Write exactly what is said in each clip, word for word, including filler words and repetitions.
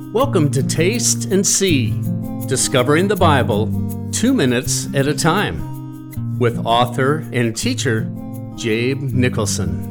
Welcome to Taste and See, Discovering the Bible two minutes at a time, with author and teacher Jabe Nicholson.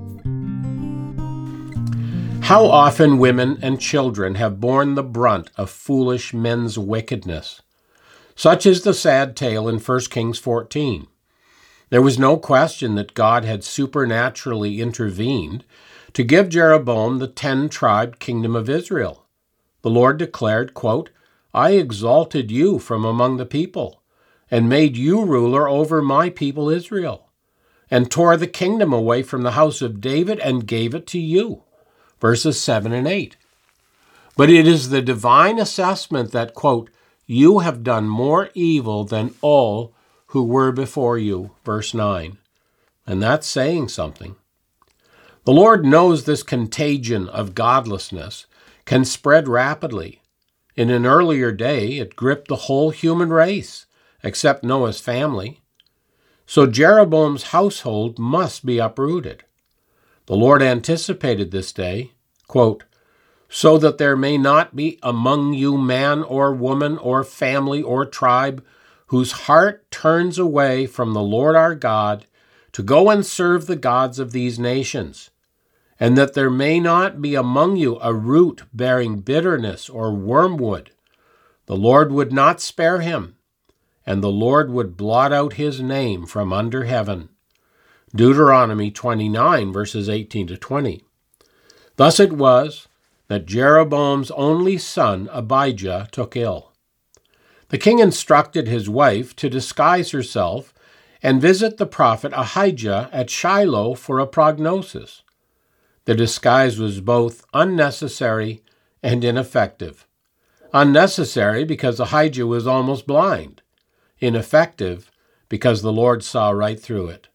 How often women and children have borne the brunt of foolish men's wickedness. Such is the sad tale in First Kings fourteen. There was no question that God had supernaturally intervened to give Jeroboam the ten-tribed kingdom of Israel. The Lord declared, quote, I exalted you from among the people, and made you ruler over my people Israel, and tore the kingdom away from the house of David and gave it to you. Verses seven and eight. But it is the divine assessment that, quote, you have done more evil than all who were before you. Verse nine. And that's saying something. The Lord knows this contagion of godlessness can spread rapidly. In an earlier day, it gripped the whole human race, except Noah's family. So Jeroboam's household must be uprooted. The Lord anticipated this day, quote, so that there may not be among you man or woman or family or tribe whose heart turns away from the Lord our God to go and serve the gods of these nations, and that there may not be among you a root bearing bitterness or wormwood. The Lord would not spare him, and the Lord would blot out his name from under heaven. Deuteronomy twenty-nine, verses eighteen to twenty. Thus it was that Jeroboam's only son, Abijah, took ill. The king instructed his wife to disguise herself and visit the prophet Ahijah at Shiloh for a prognosis. The disguise was both unnecessary and ineffective. Unnecessary because Ahijah was almost blind. Ineffective because the Lord saw right through it.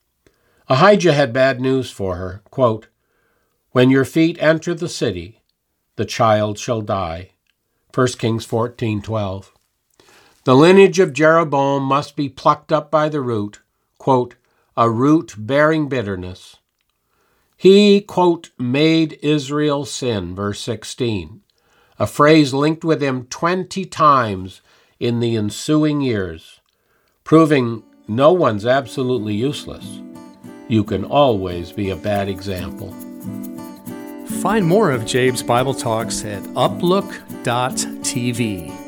Ahijah had bad news for her, quote, when your feet enter the city, the child shall die. First Kings fourteen twelve. The lineage of Jeroboam must be plucked up by the root, quote, a root bearing bitterness. He, quote, made Israel sin, verse sixteen, a phrase linked with him twenty times in the ensuing years, proving no one's absolutely useless. You can always be a bad example. Find more of Jabe's Bible Talks at uplook dot t v.